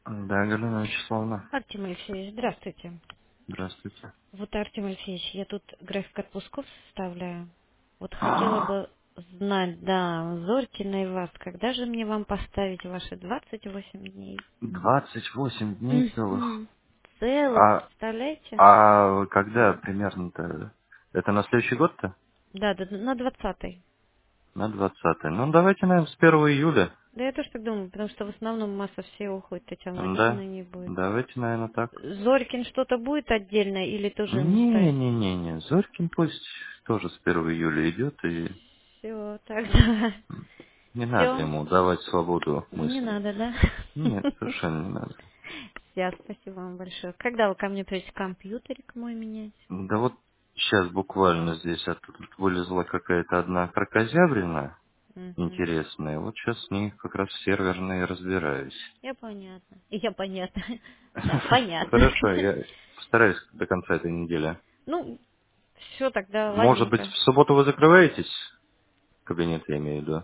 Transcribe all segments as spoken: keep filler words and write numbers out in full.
Да, Галина Вячеславовна. Артем Алексеевич, здравствуйте. Здравствуйте. Вот, Артем Алексеевич, я тут график отпусков составляю. Вот хотела бы знать, да, Зорькина и вас, когда же мне вам поставить ваши двадцать восемь дней? двадцать восемь дней целых. Мгм. Целых, А, представляете? а когда примерно-то? Это на следующий год-то? Да, да, да, на двадцатый. На двадцатое. Ну, давайте, наверное, с первого июля. Да я тоже так думаю, потому что в основном масса все уходит, Татьяна Да. Владимировна не будет. Давайте, наверное, так. Зорькин что-то будет отдельно или тоже не ставить? Не-не-не-не. Зорькин пусть тоже с первого июля идет, и Все, тогда. не надо Все. ему давать свободу Не мысли. надо, да? Нет, совершенно не надо. Все, спасибо вам большое. Когда вы ко мне придете компьютерик мой менять? Да вот сейчас буквально здесь оттуда вылезла какая-то одна кракозябрина Мгм. интересная. Вот сейчас с ней как раз серверные разбираюсь. Я понятно. Я понятно. Да, понятно. Хорошо, я постараюсь до конца этой недели. Ну, все тогда, Может быть, ладненько. в субботу вы закрываетесь? Кабинет, я имею в виду.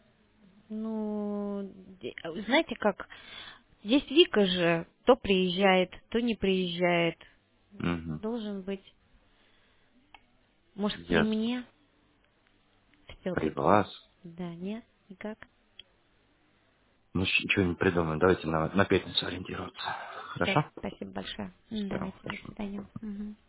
Ну, де- знаете как, здесь Вика же то приезжает, то не приезжает. Угу. Должен быть, может, при Ясно. мне При все-таки. вас? Да, нет, никак. Ну, щ- ничего не придумаем. Давайте на, на пятницу ориентироваться. Все, Хорошо? спасибо большое. М, Всё, Давайте, до хорошо. свидания. Мгм.